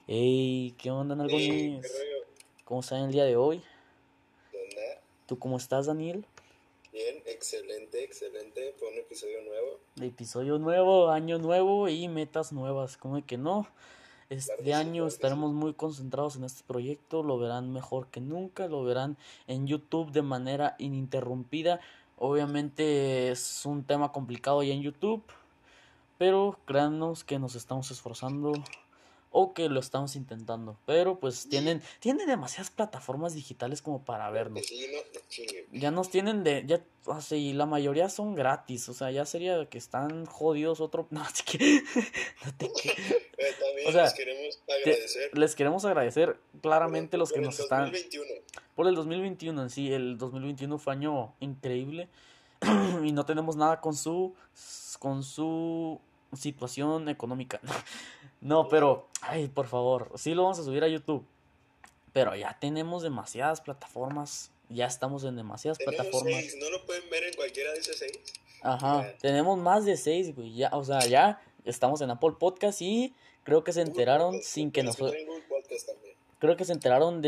Hey, ¿qué onda, ¿Qué Nalgones? rollo? ¿Cómo están el día de hoy? ¿Qué onda? ¿Tú cómo estás, Daniel? Bien, excelente, excelente. Fue un episodio nuevo. Episodio nuevo, año nuevo y metas nuevas. ¿Cómo que no? Claro Este que sí, año claro que sí. estaremos muy concentrados en este proyecto. Lo verán mejor que nunca. Lo verán en YouTube de manera ininterrumpida. Obviamente es un tema complicado ya en YouTube, pero créanos que nos estamos esforzando o que lo estamos intentando. Pero pues Y tienen demasiadas plataformas digitales como para claro que vernos. sí, no chingue. Ya nos tienen de, ya, así, la mayoría son gratis, o sea, ya sería que están jodidos otro, no, así que, no te que, o También les sea, queremos agradecer les queremos agradecer claramente los que por el nos están, 2021. por el 2021 en sí, el 2021 fue año increíble y no tenemos nada con su situación económica, no, Claro. pero, ay, por favor, sí lo vamos a subir a YouTube, pero ya tenemos demasiadas plataformas, ya estamos en demasiadas Tenemos plataformas. 6, ¿no lo pueden ver en cualquiera de esas 6? Ajá, Ya. tenemos más de 6, güey. Ya, o sea, ya estamos en Apple Podcast y creo que se Google enteraron Podcast, sin que pueden nos... escuchar en Google Podcast también. Creo que se enteraron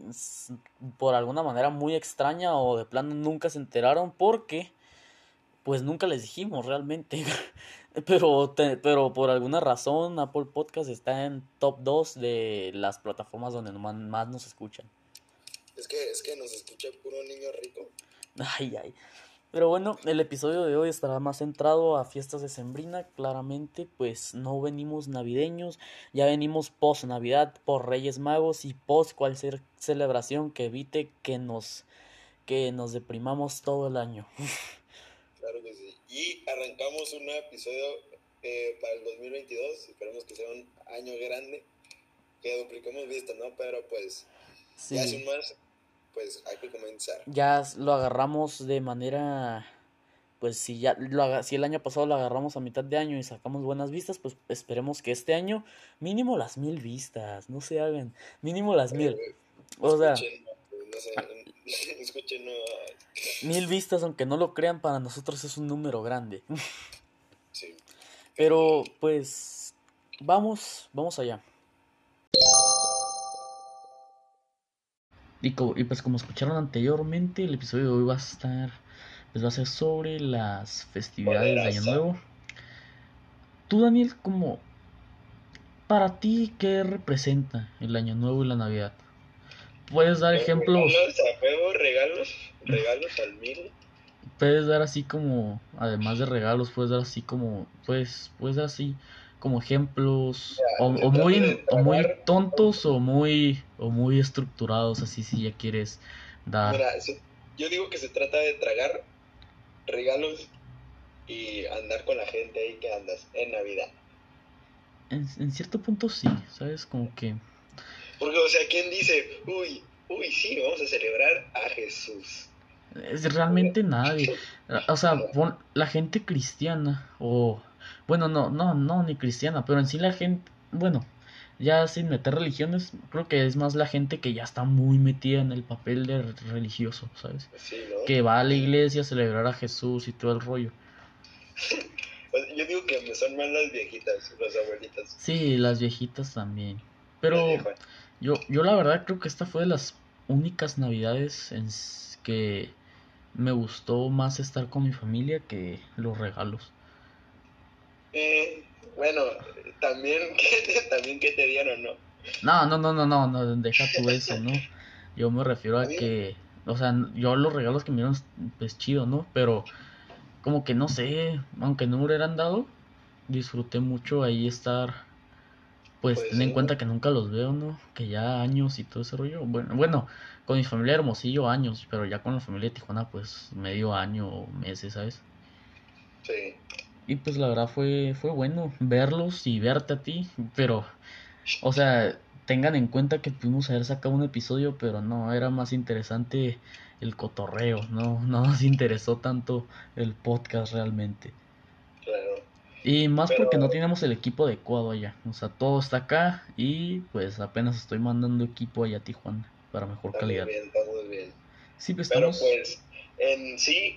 por alguna manera muy extraña o de plano nunca se enteraron porque pues nunca les dijimos realmente. Pero por alguna razón Apple Podcast está en top 2 de las plataformas donde más nos escuchan. Es que nos escucha puro niño rico. Ay, ay. Pero bueno, el episodio de hoy estará más centrado a fiestas de Sembrina. Claramente, pues no venimos navideños, ya venimos post Navidad, por Reyes Magos y post cualquier celebración que evite que nos deprimamos todo el año. Claro que sí. Y arrancamos un nuevo episodio para el 2022. Esperemos que sea un año grande, que dupliquemos vistas, ¿no? Pero pues, ya Sí, sin más, pues hay que comenzar. ya lo agarramos de manera, pues si el año pasado lo agarramos a mitad de año y sacamos buenas vistas, pues esperemos que este año mínimo las 1000 vistas, no se hagan, mínimo las 1000. O sea, Escuchen, no sé, escuchen, no, 1000 vistas, aunque no lo crean, para nosotros es un número grande. sí. Pero pues vamos allá. Y pues como escucharon anteriormente, el episodio de hoy pues va a ser sobre las festividades de Año Poderosa. Nuevo. Tú, Daniel, como para ti, ¿qué representa el Año Nuevo y la Navidad? Puedes dar ejemplos, Regalos a huevo, regalos al mil. puedes dar así como, además de regalos, puedes dar así como ejemplos, Se trata de o muy tragar. tontos o muy estructurados, así si ya quieres dar. Mira, yo digo que se trata de tragar regalos y andar con la gente ahí que andas en Navidad. En cierto punto sí, ¿sabes? Como que Porque, o sea, ¿quién dice, uy, sí, vamos a celebrar a Jesús? es realmente nadie. O sea, la gente cristiana, o bueno, no, ni cristiana, pero en sí la gente, bueno, ya sin meter religiones, creo que es más la gente que ya está muy metida en el papel de religioso, ¿sabes? Sí, ¿no? Que va a la iglesia a celebrar a Jesús y todo el rollo. Pues yo digo que son más las viejitas, las abuelitas, Sí, las viejitas también. las Pero viejas. yo la verdad creo que esta fue de las únicas navidades que me gustó más estar con mi familia que los regalos. Bueno, también también que te dieron, ¿no? No, deja tú eso, ¿no? Yo me refiero A a mí, que, o sea, yo los regalos que me dieron, pues chido, ¿no? Pero como que no sé, aunque no me hubieran dado, disfruté mucho ahí estar, pues pues ten en sí, cuenta que nunca los veo, ¿no? Que ya años y todo ese rollo. Bueno, con mi familia Hermosillo años, pero ya con la familia de Tijuana, pues medio año o meses, ¿sabes? sí. Y pues la verdad fue bueno verlos y verte a ti, pero, o sea, tengan en cuenta que pudimos haber sacado un episodio, pero no, era más interesante el cotorreo, no nos interesó tanto el podcast realmente. Claro. Y más Pero porque no tenemos el equipo adecuado allá, o sea, todo está acá y pues apenas estoy mandando equipo allá a Tijuana para mejor está muy calidad. bien, está muy bien. Sí, pues Pero estamos, pues, en sí,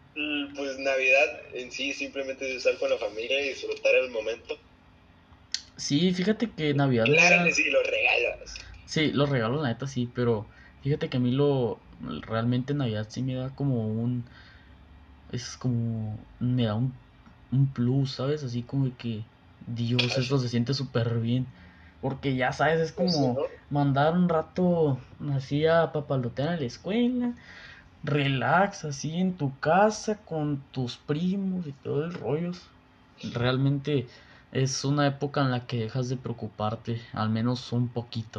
pues Navidad en sí simplemente es estar con la familia y disfrutar el momento. Sí, fíjate que Navidad me Claro que da... sí, los regalos. Sí, los regalos, la neta, sí, pero fíjate que a mí lo... Realmente Navidad sí me da como un... Es como... Me da un plus, ¿sabes? Así como de que... Dios, esto Así, se siente súper bien. Porque ya sabes, es no sé, como ¿no? mandar un rato así a papalotear a la escuela, relax así en tu casa con tus primos y todo el rollo. Realmente es una época en la que dejas de preocuparte, al menos un poquito.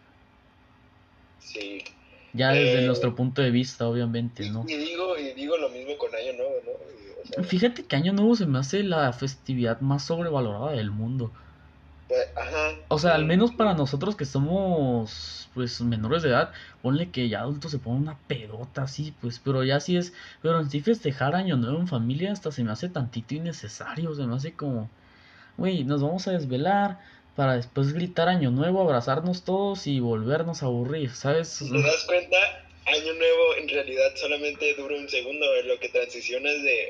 Sí. Ya desde Eh, nuestro punto de vista, obviamente, ¿no? y digo lo mismo con Año Nuevo, ¿no? O sea, Fíjate que Año Nuevo se me hace la festividad más sobrevalorada del mundo. pues, ajá, O sea, al sí, menos para sí. nosotros que somos, pues, menores de edad, ponle que ya adultos se ponen una pedota así, pues, pero ya sí es, pero en sí festejar Año Nuevo en familia hasta se me hace tantito innecesario, se me hace como, güey, nos vamos a desvelar para después gritar Año Nuevo, abrazarnos todos y volvernos a aburrir, ¿sabes? Si te das cuenta, Año Nuevo en realidad solamente dura un segundo, en lo que transicionas de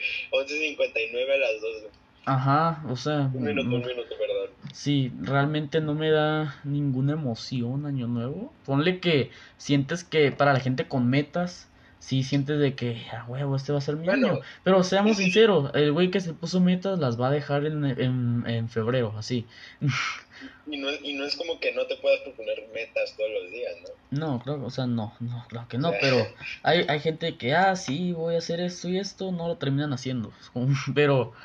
11:59 a las 2. Ajá, o sea, Un minuto, perdón. sí, realmente no me da ninguna emoción Año Nuevo. Ponle que sientes que para la gente con metas, sí sientes de que, a huevo, este va a ser mi Bueno, año. Pero sí, seamos sí, sinceros, el güey que se puso metas las va a dejar en febrero, así. y no es como que no te puedas proponer metas todos los días, ¿no? No, creo, o sea, no, claro que O no, sea, pero hay gente que, sí, voy a hacer esto y esto, no lo terminan haciendo. Es como- Pero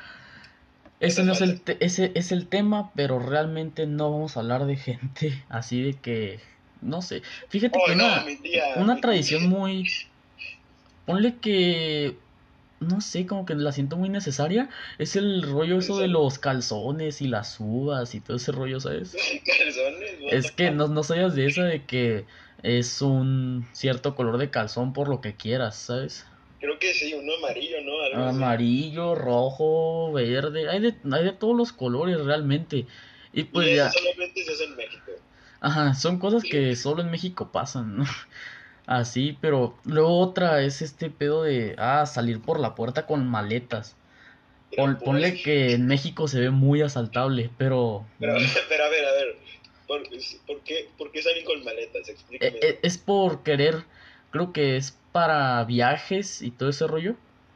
ese metas no es falsas. ese es el tema, pero realmente no vamos a hablar de gente así de que, no sé. Fíjate que Oh, no, mi tía, una mi tía. tradición muy, ponle que, no sé, como que la siento muy necesaria, es el rollo eso de los calzones y las uvas y todo ese rollo, ¿sabes? Calzones, what the Es que fuck. no sabías de esa de que es un cierto color de calzón por lo que quieras, ¿sabes? Creo que sí, uno amarillo, ¿no? Algo así. Amarillo, rojo, verde, hay de todos los colores realmente. Y Y pues eso ya, solamente se hace en México. ajá, son cosas que solo en México pasan, ¿no? Así, pero luego otra es este pedo de, salir por la puerta con maletas. Gran Ponle pussy. que en México se ve muy asaltable, pero Pero, pero a ver. ¿Por qué salen con maletas? Explícame eso. es por querer, creo que es para viajes y todo ese rollo.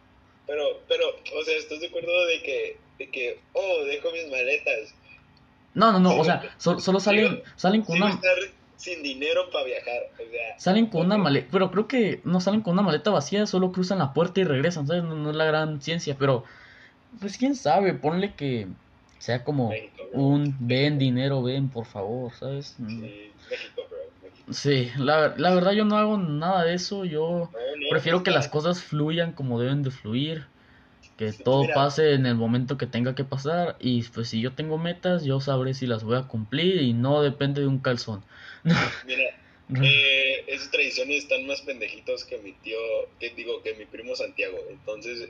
Pero, o sea, ¿estás de acuerdo de que, dejo mis maletas? No, o Sigo, sea, solo sigo, salen con sigo una, estar sin dinero para viajar. O sea, salen con ok, una maleta, pero creo que no salen con una maleta vacía, solo cruzan la puerta y regresan, ¿sabes? No es la gran ciencia, pero pues quién sabe, ponle que sea como México, bro. un ven México. dinero, ven por favor, ¿sabes? Sí, México, bro. México. Sí, la verdad yo no hago nada de eso, yo No, no, pues prefiero que las está. cosas fluyan como deben de fluir, que todo Mira, pase en el momento que tenga que pasar y pues si yo tengo metas, yo sabré si las voy a cumplir y no depende de un calzón. mira, esas tradiciones están más pendejitos que mi tío, que mi primo Santiago. Entonces,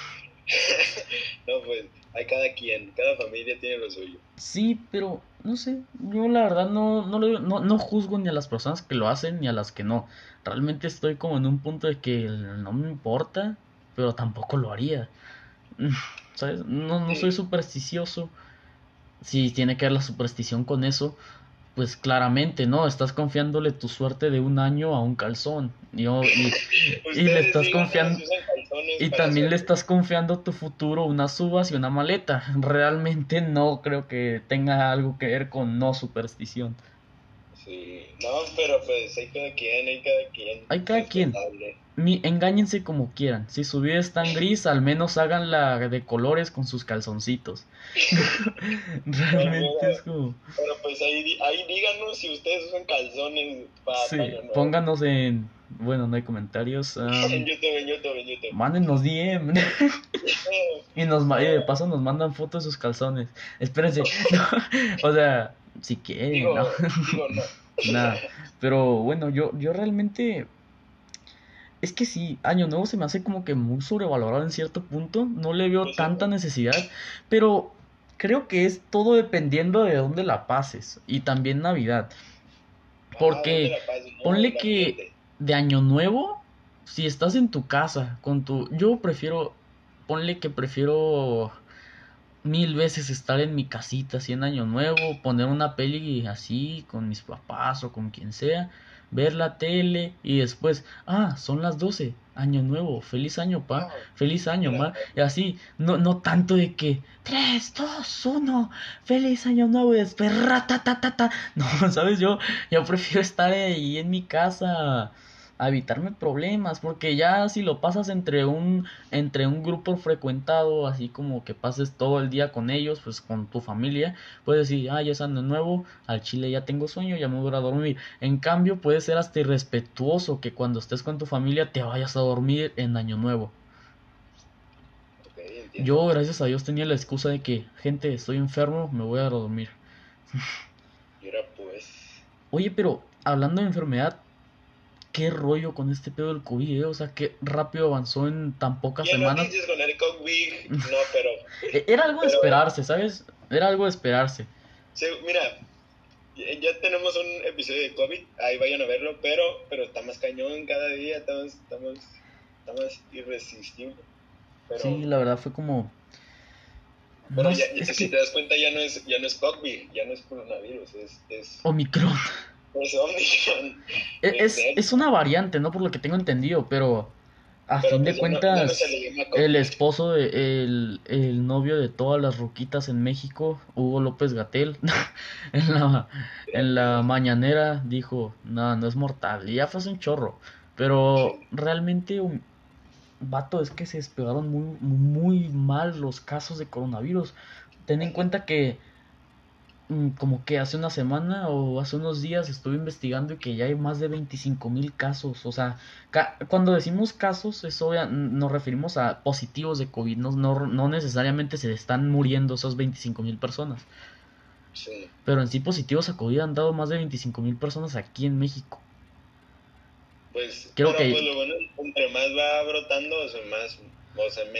no, pues, hay cada quien, cada familia tiene lo suyo. Sí, pero no sé, yo la verdad no juzgo ni a las personas que lo hacen ni a las que no. Realmente estoy como en un punto de que no me importa, pero tampoco lo haría. ¿Sabes? No soy Sí, supersticioso. Si tiene que ver la superstición con eso, pues claramente, ¿no? Estás confiándole tu suerte de un año a un calzón. Y le ustedes estás díganos confiando, si usan calzones y para también le suerte. estás confiando tu futuro unas uvas y una maleta. Realmente no creo que tenga algo que ver con no superstición. Sí, no, pero pues hay cada quien Hay cada quien. respetable. Engáñense como quieran. Si su vida es tan gris, al menos háganla de colores con sus calzoncitos. No, Realmente es como... pero pues ahí díganos si ustedes usan calzones para Sí, Año Nuevo. pónganos en... Bueno, no hay comentarios. En YouTube, en YouTube, en YouTube. Mándenos DM. Y de paso nos mandan fotos de sus calzones. Espérense. No, o sea, si quieren, ¿no? Digo no. Nada. Pero bueno, yo realmente... Es que sí, Año Nuevo se me hace como que muy sobrevalorado en cierto punto. No le veo Pues sí, tanta necesidad. Pero creo que es todo dependiendo de dónde la pases. Y también Navidad. ajá, ¿dónde Porque la paso? No, ponle el que ambiente. de Año Nuevo, si estás en tu casa con tu... Yo prefiero... Ponle que prefiero mil veces estar en mi casita así en Año Nuevo, poner una peli así con mis papás o con quien sea, ver la tele y después, son las 12, Año Nuevo, feliz año, pa, No, feliz año, la- ma, y así, no tanto de que 3 2 1 feliz año nuevo y después ratatatata. No, sabes, yo prefiero estar ahí en mi casa a evitarme problemas, porque ya si lo pasas entre un grupo frecuentado, así como que pases todo el día con ellos, pues con tu familia, puedes decir, ya es año nuevo, al chile ya tengo sueño, ya me voy a ir a dormir. En cambio, puede ser hasta irrespetuoso que cuando estés con tu familia te vayas a dormir en año nuevo. ok, entiendo. Yo, gracias a Dios, tenía la excusa de que, gente, estoy enfermo, me voy a dormir. Y ahora pues... Oye, pero hablando de enfermedad, qué rollo con este pedo del COVID, O sea, qué rápido avanzó en tan pocas Y en semanas. noticias con el COVID, no, pero... Era algo de Pero, esperarse, ¿sabes? Era algo de esperarse. sí, mira, ya tenemos un episodio de COVID, ahí vayan a verlo, pero está más cañón cada día, está más irresistible. Sí, Pero, la verdad fue como... pero No, es si que... te das cuenta ya no es COVID, ya no es coronavirus, Omicron. es Omicron, es Es Delta. una variante, ¿no? Por lo que tengo entendido, pero a Pero fin de pues ya no se cuentas, le llama el COVID. esposo el novio de todas las ruquitas en México, Hugo López Gatel, en la, en la mañanera dijo, no, no es mortal, y ya fue hace un chorro, pero Sí. realmente, vato, es que se despegaron muy, muy mal los casos de coronavirus. Ten en cuenta que como que hace una semana o hace unos días estuve investigando y que ya hay más de 25,000 casos. O sea, cuando decimos casos, nos referimos a positivos de COVID. No necesariamente se están muriendo esas 25,000 personas. Sí. Pero en sí positivos a COVID han dado más de 25,000 personas aquí en México. Pues, Creo pero que pues lo bueno, entre más va brotando, o sea,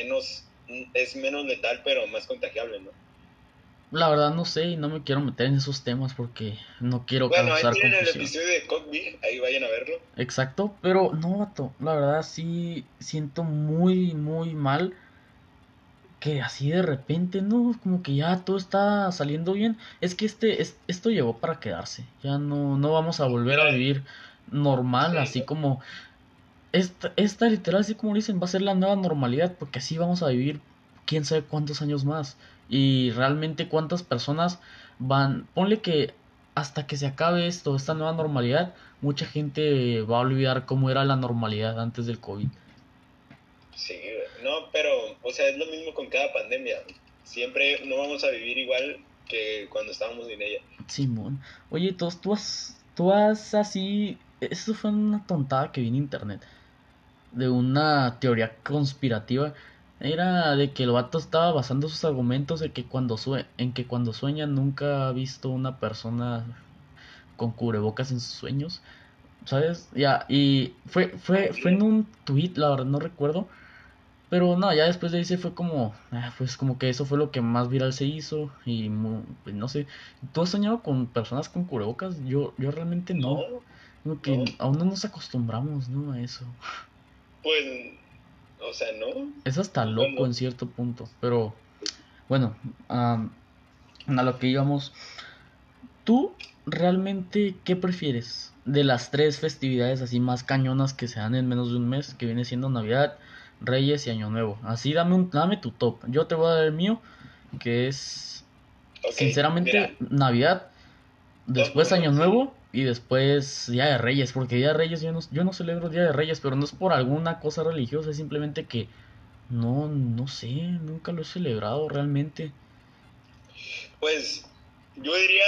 es menos letal, pero más contagiable, ¿no? la verdad no sé y no me quiero meter en esos temas porque no quiero Bueno, ahí causar tienen el confusión. episodio de COVID, ahí vayan a verlo. Exacto, pero no, vato, la verdad sí siento muy, muy mal que así de repente, ¿no? Como que ya todo está saliendo bien. Es que esto llegó para quedarse. Ya no vamos a volver a Mira, vivir normal, sí, así como... Esta literal, así como dicen, va a ser la nueva normalidad, porque así vamos a vivir quién sabe cuántos años más. Y realmente cuántas personas ponle que hasta que se acabe esta nueva normalidad, mucha gente va a olvidar cómo era la normalidad antes del COVID. sí, no, pero, o sea, es lo mismo con cada pandemia. Siempre no vamos a vivir igual que cuando estábamos en ella. Simón. Oye, tú has así. Eso fue una tontada que vi en internet. De una teoría conspirativa. Era de que el vato estaba basando sus argumentos en que cuando sueña nunca ha visto una persona con cubrebocas en sus sueños. ¿Sabes? Ya, y fue en un tweet, la verdad no recuerdo. Pero no, ya después de ese fue como, pues como que eso fue lo que más viral se hizo y pues no sé, ¿tú has soñado con personas con cubrebocas? Yo realmente no, No, como no, que aún no nos acostumbramos, ¿no? A eso. pues, o sea, no. Es hasta loco Bueno, en cierto punto, pero bueno, am, a lo que íbamos, ¿tú realmente qué prefieres de las tres festividades así más cañonas que se dan en menos de un mes, que viene siendo Navidad, Reyes y Año Nuevo? Así dame tu top, yo te voy a dar el mío, que es ok, mira, sinceramente Navidad, top después uno, Año sí. Nuevo y después Día de Reyes, porque Día de Reyes yo no celebro Día de Reyes, pero no es por alguna cosa religiosa, es simplemente que no sé, nunca lo he celebrado realmente. Pues, yo diría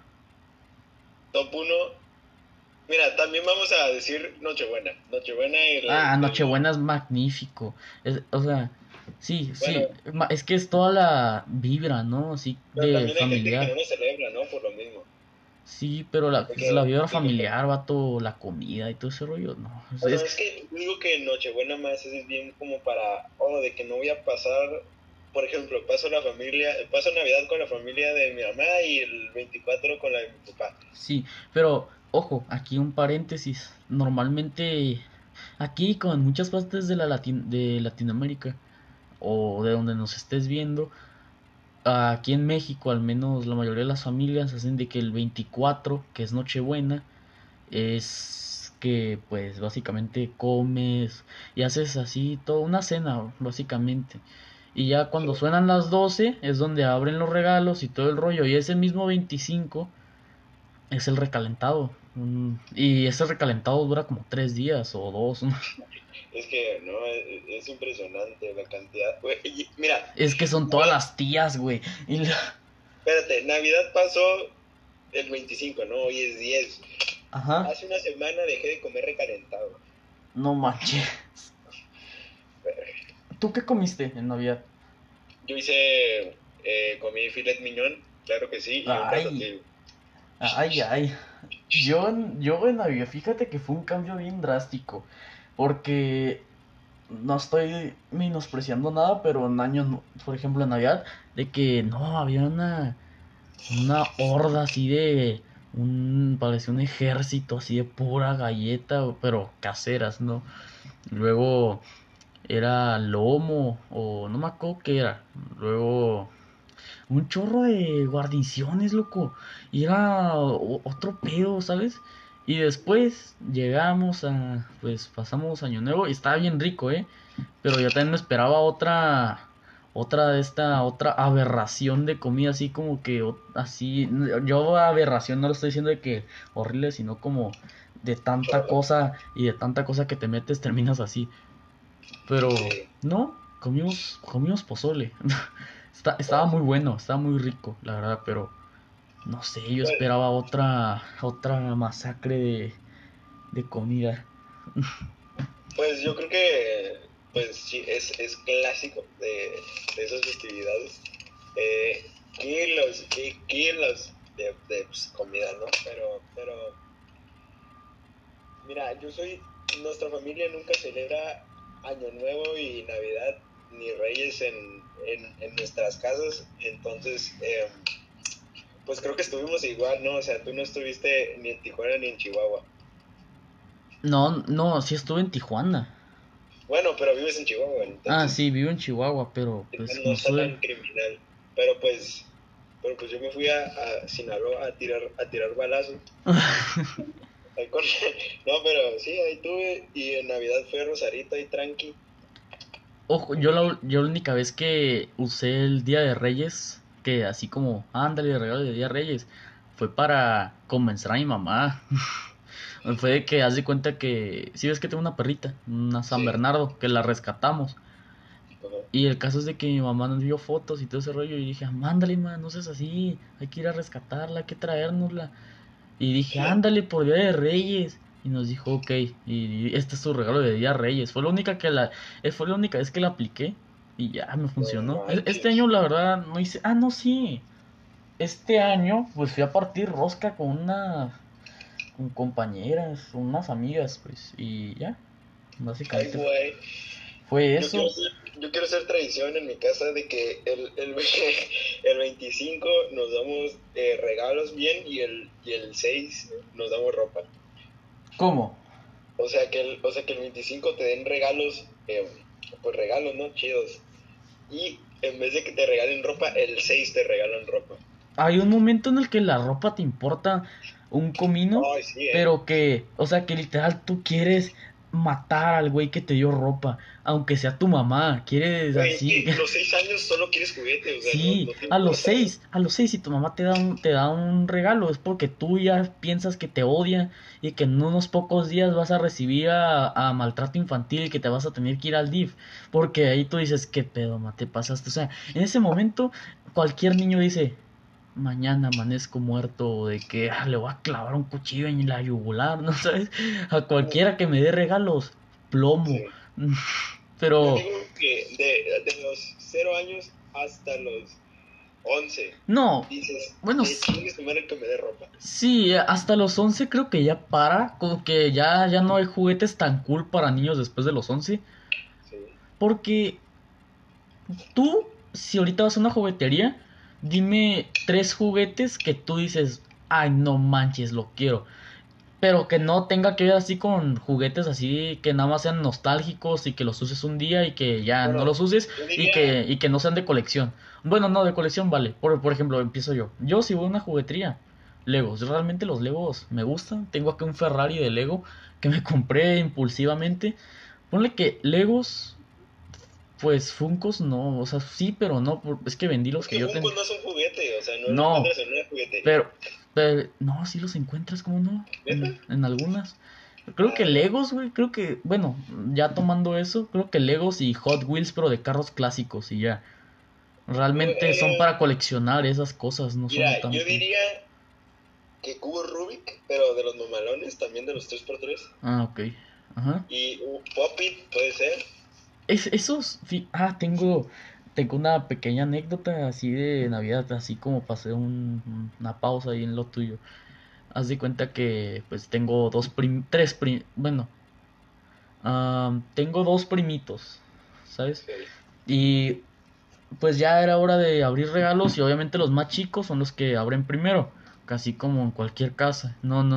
top uno. Mira, también vamos a decir Nochebuena. Nochebuena y Nochebuena es magnífico. O sea, sí, bueno, sí, es que es toda la vibra, ¿no? Así pero de también hay gente que no familiar. lo celebra, ¿no? Por lo mismo. Sí, pero la, De pues, la que, vibra de que, familiar, vato, la comida y todo ese rollo, no. bueno, es que yo digo que Nochebuena más es bien como para, de que no voy a pasar, por ejemplo, paso Navidad con la familia de mi mamá y el 24 con la de mi papá. Sí, pero ojo, aquí un paréntesis. Normalmente, aquí como en muchas partes de Latinoamérica o de donde nos estés viendo, aquí en México, al menos la mayoría de las familias hacen de que el 24, que es Nochebuena, es que pues básicamente comes y haces así toda una cena, básicamente. Y ya Sí. cuando suenan las 12 es donde abren los regalos y todo el rollo. Y ese mismo 25 es el recalentado. Y ese recalentado dura como 3 días o dos. Es que, no, es impresionante la cantidad. Güey, mira, Es que son todas las tías, güey. espérate, Navidad pasó el 25, ¿no? Hoy es 10. Ajá. Hace una semana dejé de comer recalentado. No manches. ¿Tú qué comiste en Navidad? Yo comí filet mignon, claro que sí, y un Ay, ratatouille. ay. Yo en Navidad, fíjate que fue un cambio bien drástico. Porque no estoy menospreciando nada, pero en años, por ejemplo, en Navidad, de que no, había una horda así parecía un ejército así de pura galleta, pero caseras, ¿no? Luego era lomo, o no me acuerdo qué era. Luego un chorro de guarniciones, loco. Y era otro pedo, ¿sabes? Y después llegamos pues pasamos Año Nuevo y estaba bien rico, ¿eh? Pero yo también me esperaba otra aberración de comida, así como que, así, yo aberración no lo estoy diciendo de que horrible, sino como de tanta cosa y de tanta cosa que te metes terminas así. Pero Sí. no, comimos pozole. Estaba muy bueno, estaba muy rico, la verdad, pero no sé, yo Pues, esperaba otra masacre de comida. pues yo creo que pues sí, es clásico de esas festividades. Eh, kilos de pues, comida, ¿no? Pero, mira, nuestra familia nunca celebra Año Nuevo y Navidad ni Reyes en nuestras casas, entonces, pues creo que estuvimos igual, ¿no? O sea, tú no estuviste ni en Tijuana ni en Chihuahua. No, no, sí estuve en Tijuana. Bueno, pero vives en Chihuahua, Ah, entonces sí, vivo en Chihuahua, pero pues no como está estuve... tan criminal. Pero pues yo me fui a Sinaloa a tirar balazos. Ahí no, pero sí, ahí tuve. Y en Navidad fue Rosarito ahí tranqui. Ojo, yo la única vez que usé el Día de Reyes, que así como, ándale, regalo de Día de Reyes, fue para convencer a mi mamá. Fue de que haz de cuenta que, si ves que tengo una perrita, una San Sí. Bernardo, que la rescatamos. Ajá. Y el caso es de que mi mamá nos vio fotos y todo ese rollo y dije, ándale, ma, no seas así, hay que ir a rescatarla, hay que traérnosla. Y dije, ándale por Día de Reyes. Y nos dijo, ok, y este es tu regalo de Día de Reyes. Fue la única vez que la apliqué y ya me No funcionó. Este manches. año la verdad no hice, no, sí. Este año pues fui a partir rosca con compañeras, unas amigas, pues, y ya, Ay, básicamente güey. fue Yo quiero eso. hacer, yo quiero hacer tradición en mi casa de que el 25 nos damos regalos bien y el 6 nos damos ropa. ¿Cómo? O sea que el 25 te den regalos, pues regalos, ¿no? Chidos. Y en vez de que te regalen ropa, el 6 te regalan ropa. Hay un momento en el que la ropa te importa un comino, Ay, sí, ¿eh? pero que, o sea, que literal tú quieres matar al güey que te dio ropa, aunque sea tu mamá, quieres Güey, es así. que los 6 años solo quieres juguete, o sea, no, Sí, no te a los importa. 6, a los 6 si tu mamá te da un regalo es porque tú ya piensas que te odia y que en unos pocos días vas a recibir a maltrato infantil y que te vas a tener que ir al DIF, porque ahí tú dices, ¿qué pedo, ma? Te pasaste, o sea, en ese momento cualquier niño dice, mañana amanezco muerto, o de que le voy a clavar un cuchillo en la yugular, ¿no sabes? A cualquiera que me dé regalos, plomo. Sí. Yo Pero, digo que de los 0 años hasta los 11 no, dices, bueno, que chingue su madre que me dé ropa. sí, hasta los 11 creo que ya para, como que ya no hay juguetes tan cool para niños después de los 11, Sí. porque tú, si ahorita vas a una juguetería, dime 3 juguetes que tú dices, ay, no manches, lo quiero. Pero que no tenga que ver así con juguetes así que nada más sean nostálgicos y que los uses un día y que ya no Bueno, los uses yo y diría, que no sean de colección. Bueno, no, de colección vale. Por ejemplo, empiezo yo. Yo si voy a una juguetería, Legos. Realmente los Legos me gustan. Tengo aquí un Ferrari de Lego que me compré impulsivamente. Ponle que Legos, pues Funkos no. O sea, sí, pero no. Es que vendí los es que que yo Funko tenía. no es un juguete, o sea, no lo No, encuentras en una juguetería. pero, no, sí los encuentras, ¿cómo no? ¿Neta? En algunas. Creo que Ah, no. Legos, güey, creo que, bueno, ya tomando eso, creo que Legos y Hot Wheels, pero de carros clásicos y ya. Realmente son Eh, para coleccionar esas cosas, no Mira, son yo tanto. diría que cubo Rubik, pero de los mamalones, también de los 3x3. Ah, ok. Ajá. Y Pop-It puede ser. Tengo una pequeña anécdota así de Navidad, así como pasé una pausa ahí en lo tuyo. Haz de cuenta que, pues, tengo bueno, tengo dos primitos, ¿sabes? Sí. Y pues ya era hora de abrir regalos y obviamente los más chicos son los que abren primero, casi como en cualquier casa.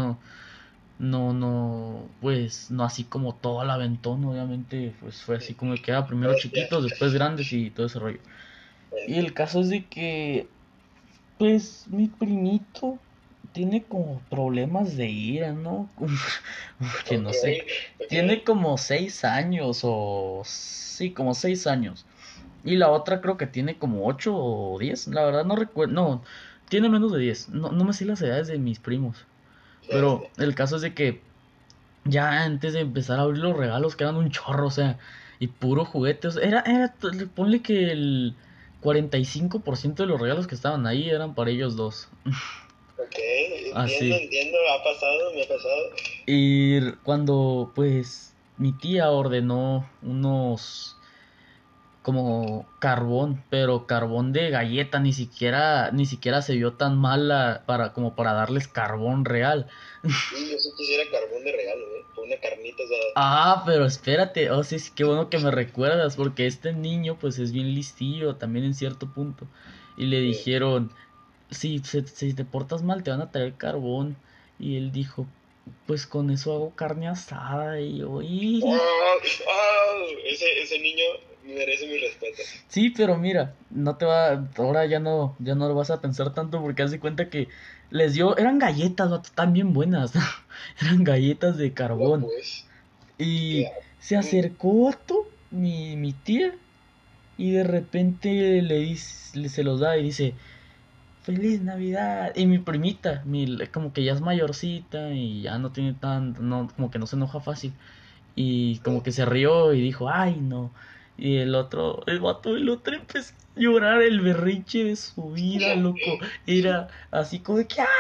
No, pues no así como todo al aventón, obviamente, pues fue así como que era primero Bestia, chiquitos, después grandes y todo ese rollo. Y bestia. el caso es de que, pues mi primito tiene como problemas de ira, ¿no? Que Ok, no sé, ok. tiene como 6 años o sí, como 6 años. Y la otra creo que tiene como 8 o 10, la verdad no recuerdo, no, tiene menos de 10, no me sé las edades de mis primos. Pero Bestia. el caso es de que ya antes de empezar a abrir los regalos, que eran un chorro, o sea, y puro juguete, o sea, ponle que el 45% de los regalos que estaban ahí eran para ellos dos. Ok, entiendo, Así. entiendo. Ha pasado, me ha pasado. Y cuando, pues, mi tía ordenó unos como carbón, pero carbón de galleta, ni siquiera se vio tan mala como para darles carbón real. Y yo sí quisiera carbón de regalo, por una carnita asada. Ah, pero espérate, oh sí, sí, qué bueno que me recuerdas, porque este niño pues es bien listillo también en cierto punto. Y le Sí. dijeron, si te portas mal te van a traer carbón. Y él dijo, pues con eso hago carne asada. Y yo, "Y". ¡Oh! ¡Oh! Ese niño merece mi respeto. Sí, pero mira, ahora ya no lo vas a pensar tanto porque haz de cuenta que eran galletas, vato, están bien buenas, eran galletas de No, carbón. pues. Y ¿Qué? se acercó, vato, mi tía, y de repente se los da y dice, Feliz Navidad. Y mi primita, como que ya es mayorcita y ya no tiene no, como que no se enoja fácil. Y como que se rió y dijo, ay, no. Y el otro empezó a llorar el berrinche de su vida, loco. Era así como de que, ¡ah!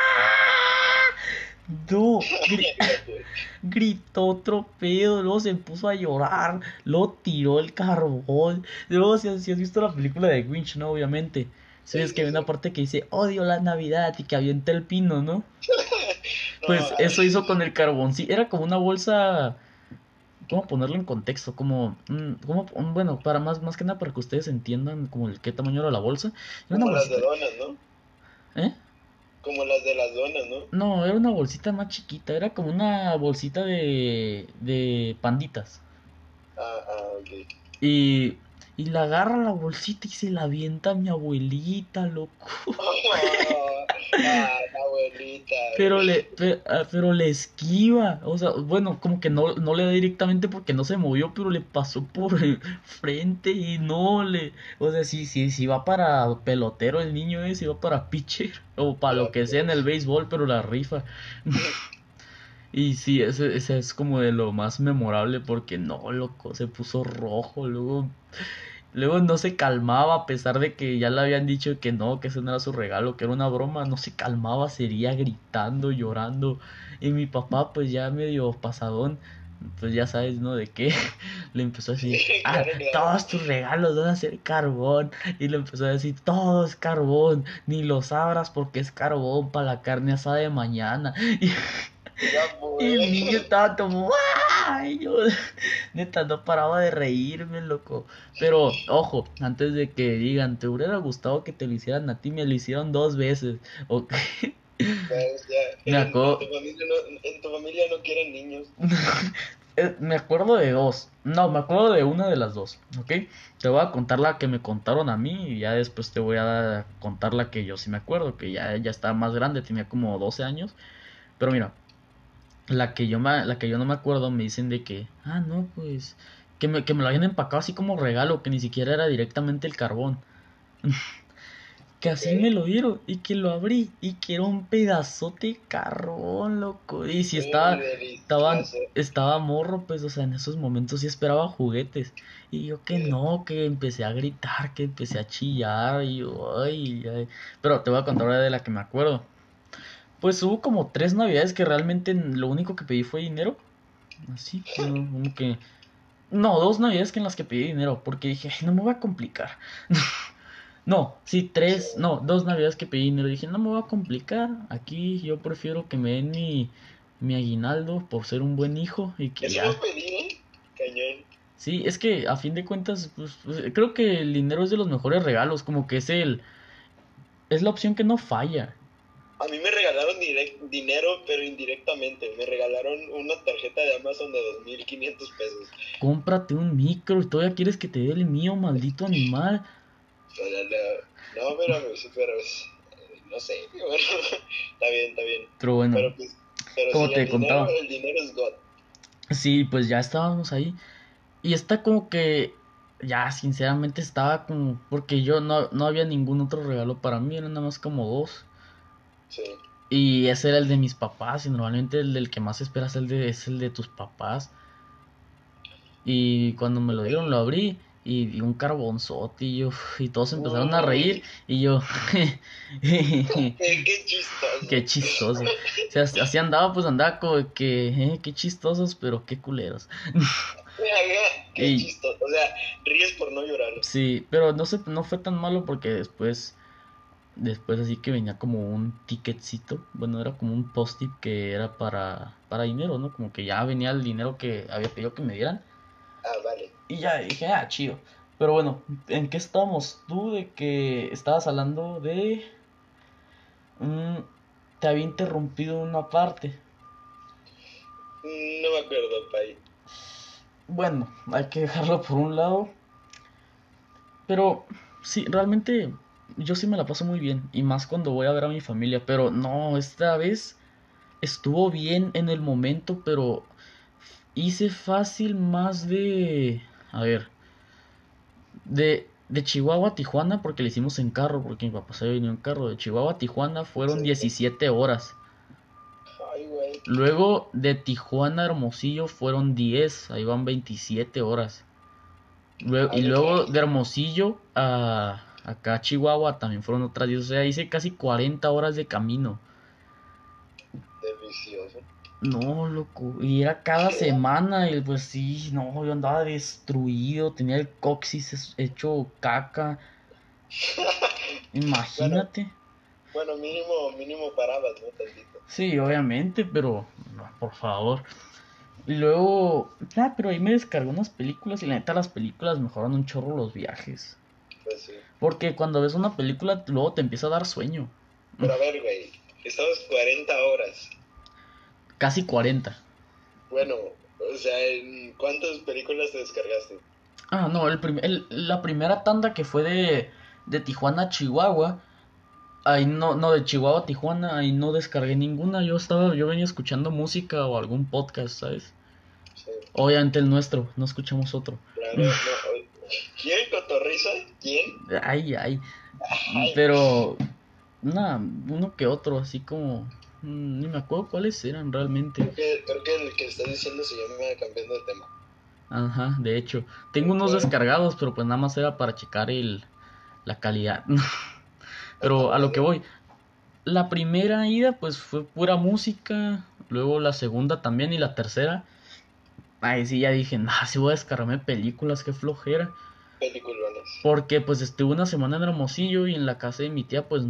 No, No, pues. gritó otro pedo, luego se puso a llorar, luego tiró el carbón. Luego, si has visto la película de Grinch, ¿no? Obviamente. Si ves Sí, que sí, hay una sí. parte que dice, odio la Navidad y que avienta el pino, ¿no? No, Pues eso hizo con el carbón. Sí, era como una bolsa. ¿Cómo ponerlo en contexto? Bueno, para más que nada para que ustedes entiendan como qué tamaño era la bolsa. Era una como las de bolsita, donas, ¿no? ¿eh? Como las de las donas, ¿no? No, era una bolsita más chiquita, era como una bolsita de panditas. Ok. Y, y la agarra la bolsita y se la avienta a mi abuelita, loco. La abuelita. Pero le esquiva, o sea, bueno, como que no le da directamente porque no se movió, pero le pasó por el frente y o sea, si va para pelotero el niño si va para pitcher o para Ya, lo que sea en el pues. béisbol, pero la rifa. Y sí, ese es como de lo más memorable porque no, loco, se puso rojo, luego no se calmaba a pesar de que ya le habían dicho que no, que ese no era su regalo, que era una broma, no se calmaba, seguía gritando, llorando. Y mi papá, pues ya medio pasadón, pues ya sabes, ¿no? De qué, le empezó a Sí, decir, claro, claro. todos tus regalos van a ser carbón. Y le empezó a decir, todo es carbón, ni los abras porque es carbón para la carne asada de mañana. Ya, Y el niño pues. estaba como, ¡ay! Yo, neta, no paraba de reírme, loco. Pero, ojo, antes de que digan, ¿te hubiera gustado que te lo hicieran a ti? Me lo hicieron 2 veces. Ok. Pues ya, Me acuerdo, en tu familia no quieren niños. me acuerdo de dos. No, me acuerdo de una de las dos, ¿ok? Te voy a contar la que me contaron a mí y ya después te voy a contar la que yo sí me acuerdo, que ya estaba más grande, tenía como 12 años. Pero mira, la que yo no me acuerdo me dicen de que, no, pues, que me lo habían empacado así como regalo, que ni siquiera era directamente el carbón. Que Ok. así me lo dieron y que lo abrí y que era un pedazote de carbón, loco. Y si Uy, delicioso. estaba morro, pues, o sea, en esos momentos sí esperaba juguetes. Y yo que Sí. no, que empecé a gritar, que empecé a chillar y yo, ay, ay. Pero te voy a contar ahora de la que me acuerdo. Pues hubo como 3 navidades que realmente lo único que pedí fue dinero. Así, como que... No, 2 navidades que en las que pedí dinero, porque dije, "Ay, no me voy a complicar". No, sí, Sí. 2 navidades que pedí dinero. Dije, no me voy a complicar. Aquí yo prefiero que me den mi aguinaldo por ser un buen hijo y que Es un buen ya. pedido, cañón. Sí, es que a fin de cuentas, pues, creo que el dinero es de los mejores regalos, como que es la opción que no falla. A mí me regalaron dinero, pero indirectamente. Me regalaron una tarjeta de Amazon de 2,500 pesos. Cómprate un micro y todavía quieres que te dé el mío, maldito animal. O sea, no, no sé, bueno, está bien, está bien. Pero bueno, Pero pues, pero como sí, te contaba, el dinero es God. sí, pues ya estábamos ahí. Y está como que, ya, sinceramente estaba como, porque yo no había ningún otro regalo para mí, eran nada más como dos. Sí. Y ese era el de mis papás, y normalmente el del que más esperas es el de tus papás. Y cuando me lo dieron, lo abrí y vi un carbonzote y todos empezaron a reír Uy, y yo, qué chistoso. qué chistoso. O sea, así andaba, pues andaba como que, qué chistosos, pero qué culeros. Qué Y chistoso. O sea, ríes por no llorar. sí, pero no sé, no fue tan malo porque después así que venía como un ticketcito, bueno, era como un post-it que era para dinero, ¿no? Como que ya venía el dinero que había pedido que me dieran. Ah, vale. Y ya dije, chido. Pero bueno, ¿en qué estamos? Tú de que estabas hablando de... te había interrumpido una parte. No me acuerdo, Pai. Bueno, hay que dejarlo por un lado. Pero sí, realmente yo sí me la paso muy bien. Y más cuando voy a ver a mi familia. Pero no, esta vez estuvo bien en el momento, pero hice fácil más de... A ver, de Chihuahua a Tijuana, porque le hicimos en carro, porque mi papá se había venido en carro. De Chihuahua a Tijuana fueron Sí. 17 horas. Ay, güey. Luego de Tijuana a Hermosillo fueron 10, ahí van 27 horas. Y Ay, otra luego vez. de Hermosillo a acá a Chihuahua también fueron otras 10. O sea, hice casi 40 horas de camino. Delicioso. No, loco. Y era cada semana. Y pues sí, no, yo andaba destruido. Tenía el coxis hecho caca. Bueno, Imagínate. bueno, mínimo parabas, ¿no? Tantito. Sí, obviamente, pero no, por favor. Y luego, pero ahí me descargó unas películas y la neta las películas mejoran un chorro los viajes. Pues sí. Porque cuando ves una película luego te empieza a dar sueño. Pero a ver, güey. Estamos 40 horas. Casi 40. Bueno, o sea, ¿en cuántas películas te descargaste? No, la primera tanda que fue de Tijuana a Chihuahua. Ahí no, de Chihuahua a Tijuana, ahí no descargué ninguna. Yo venía escuchando música o algún podcast, ¿sabes? Sí, Obviamente el nuestro, no escuchamos otro. claro, no. ¿Quién cotorriza? ¿Quién? Ay, ay. Ay, Pero, nada, uno que otro, así como... ni me acuerdo cuáles eran realmente. creo que el que estás diciendo se llama cambiando de tema. Ajá, de hecho. Tengo unos Bueno, descargados, pero pues nada más era para checar la calidad. a la Pero a lo que madre. voy. La primera ida pues fue pura música. Luego la segunda también y la tercera. Ay, sí, ya dije, nah, sí voy a descargarme películas, qué flojera. Peliculones. Porque pues estuve una semana en Hermosillo y en la casa de mi tía pues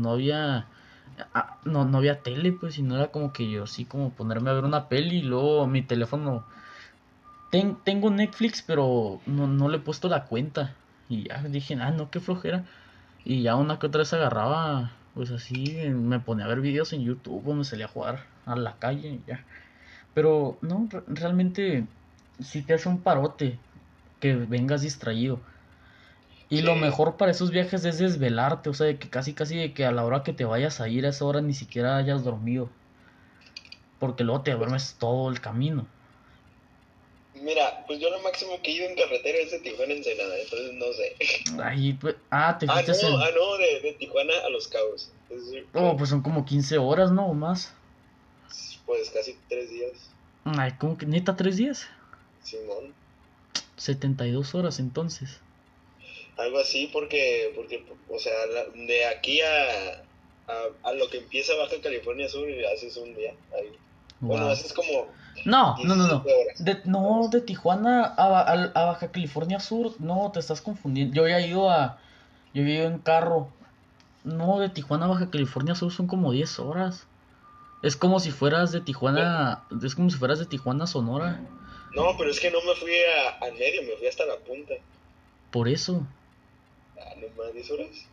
no había tele, pues, y no era como que yo así como ponerme a ver una peli y luego mi teléfono. Tengo Netflix, pero no le he puesto la cuenta. Y ya dije, no, qué flojera. Y ya una que otra vez agarraba. Pues así me ponía a ver videos en YouTube o me salía a jugar a la calle y ya. Pero no, realmente si te hace un parote que vengas distraído. Y lo Sí, mejor para esos viajes es desvelarte, o sea, de que casi de que a la hora que te vayas a ir a esa hora ni siquiera hayas dormido. Porque luego te pues duermes todo el camino. mira, pues yo lo máximo que he ido en carretera es de Tijuana a Ensenada, entonces no sé. Ahí, pues, te Ah, fuiste no, en... de Tijuana a Los Cabos. Entonces, Oh, pues son como 15 horas, ¿no? O más. pues casi 3 días. Ay, ¿cómo que neta 3 días? Simón. 72 horas entonces. Algo así porque o sea, de aquí a lo que empieza Baja California Sur haces un día ahí. Bueno, Wow. haces como No. 17 horas. No, ¿Sabes? de Tijuana a Baja California Sur, no, te estás confundiendo. Yo he ido en carro. No, de Tijuana a Baja California Sur son como 10 horas. Es como si fueras de Tijuana, es como si fueras de Tijuana a Sonora. No, pero es que no me fui al medio, me fui hasta la punta. Por eso. Ah, no más 10 horas.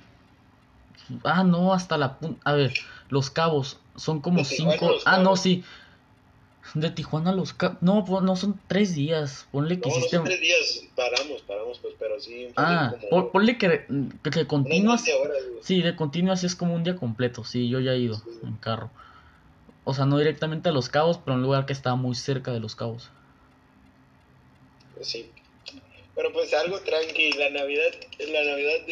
No, hasta la punta. A ver, Los Cabos son como De Tijuana a 5. Los No, Cabos. sí. De Tijuana a Los Cabos. No, pues no son 3 días. Ponle que No, no hiciste. son 3 días. Paramos, pues, pero sí, fácil como Ponle que de unas continuas. 20 horas, güey. Sí, de continuas sí es como un día completo. Sí, yo ya he ido Sí, en carro. O sea, no directamente a Los Cabos, pero en un lugar que está muy cerca de Los Cabos. pues sí. Pero pues algo tranqui, la Navidad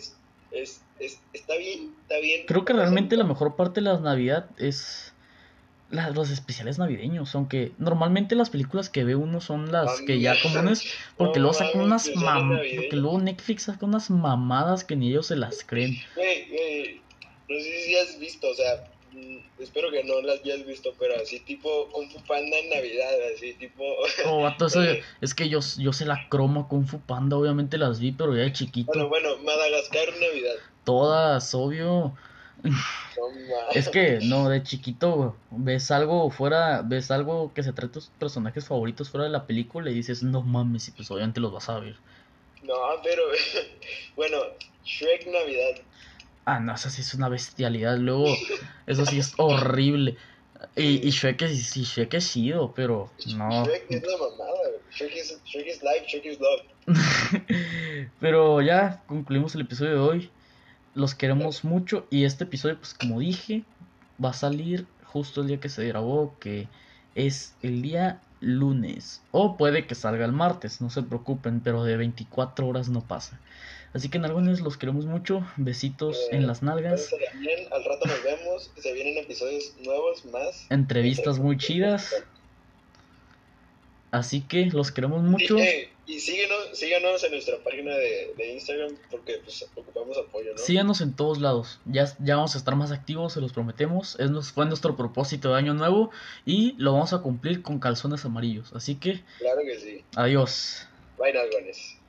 está bien, Creo que para pasar. realmente la mejor parte de la Navidad es los especiales navideños, aunque normalmente las películas que ve uno son las que ya comunes, porque No luego sacan mames, especiales porque navideños. luego Netflix saca unas mamadas que ni ellos se las creen. Güey, no sé si has visto, o sea, espero que no las hayas visto, pero así tipo Kung Fu Panda en Navidad, así tipo, Oh, vato, eso eh, es que yo sé la croma Kung Fu Panda, obviamente las vi, pero ya de chiquito. bueno, Madagascar Navidad. Todas, obvio. No Es mames. que, no, de chiquito ves algo que se trata de tus personajes favoritos fuera de la película y dices, no mames, y pues obviamente los vas a ver. No, pero, bueno, Shrek Navidad. No, eso sí es una bestialidad. Luego, eso sí es horrible. Y Sí, Shrek es chido, pero no. Shrek es la mamada, güey. Shrek is life, Shrek is love. Pero ya concluimos el episodio de hoy. Los queremos mucho. Y este episodio, pues como dije, va a salir justo el día que se grabó, que es el día lunes. O puede que salga el martes, no se preocupen, pero de 24 horas no pasa. Así que en algunos los queremos mucho. Besitos en las nalgas. Pásensela bien, al rato nos vemos, se vienen episodios nuevos más. Entrevistas muy chidas. Entre Así que los queremos Sí, mucho. y síganos en nuestra página de Instagram porque pues ocupamos apoyo, ¿no? Síganos en todos lados. Ya vamos a estar más activos, se los prometemos. Fue nuestro propósito de año nuevo y lo vamos a cumplir con calzones amarillos. Así que, Claro que sí. adiós. Bye, Nalgones.